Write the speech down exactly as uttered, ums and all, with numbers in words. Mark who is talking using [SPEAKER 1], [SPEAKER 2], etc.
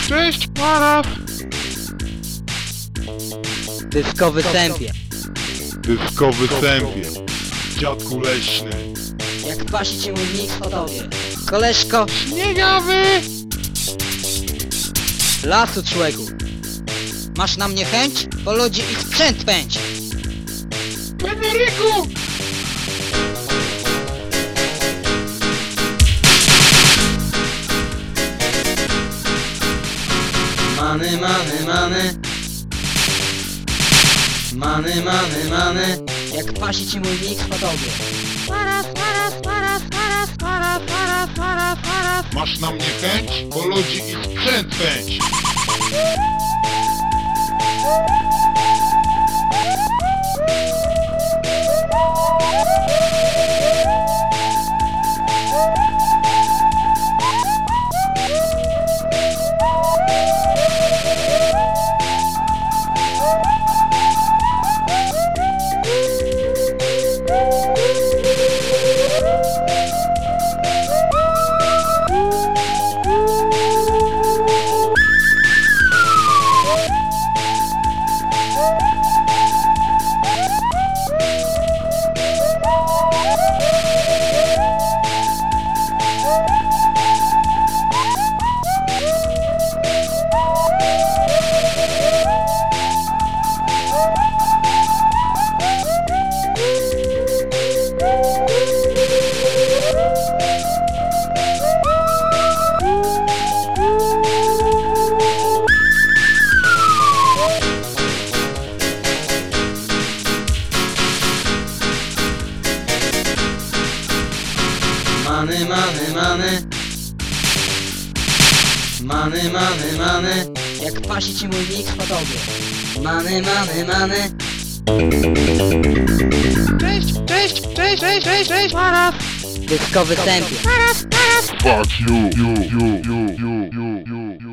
[SPEAKER 1] cześć, para.
[SPEAKER 2] Dyskowy sępie.
[SPEAKER 1] Dyskowy sępie. Dziadku leśny.
[SPEAKER 2] Jak pasi ci mój mix w tobie. Koleżko.
[SPEAKER 1] Śniegawy.
[SPEAKER 2] Lasu człeku. Masz na mnie chęć? Po ludzi i sprzęt pędź.
[SPEAKER 1] Federyku.
[SPEAKER 2] Many, many, many. Many, many, many. Jak pasi ci mój mix po tobie.
[SPEAKER 1] Masz na mnie chęć? Po ludzi i sprzęt pędź. Many, many, many. Many, many, many. Jak pasi ci mój mix po tobie. Many, many, many. Cześć, cześć, cześć, cześć, cześć, cześć, para.
[SPEAKER 2] Dyskowy sępie.
[SPEAKER 1] Fuck you, you, you, you, you, you, you, you.